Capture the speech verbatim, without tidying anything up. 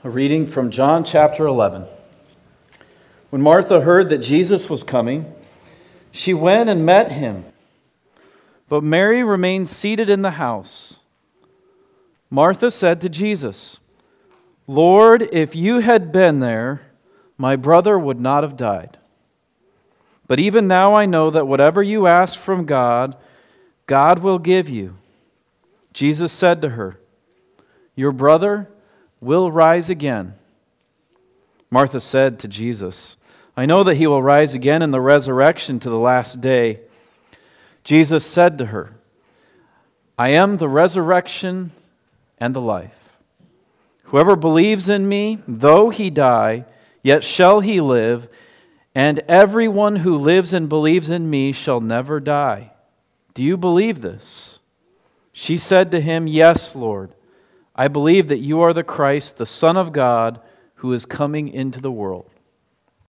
A reading from John chapter eleven. When Martha heard that Jesus was coming, she went and met him. But Mary remained seated in the house. Martha said to Jesus, "Lord, if you had been there, my brother would not have died. But even now I know that whatever you ask from God, God will give you." Jesus said to her, "Your brother will rise again." Martha said to Jesus, "I know that he will rise again in the resurrection to the last day." Jesus said to her, "I am the resurrection and the life. Whoever believes in me, though he die, yet shall he live, and everyone who lives and believes in me shall never die. Do you believe this?" She said to him, "Yes, Lord. I believe that you are the Christ, the Son of God, who is coming into the world."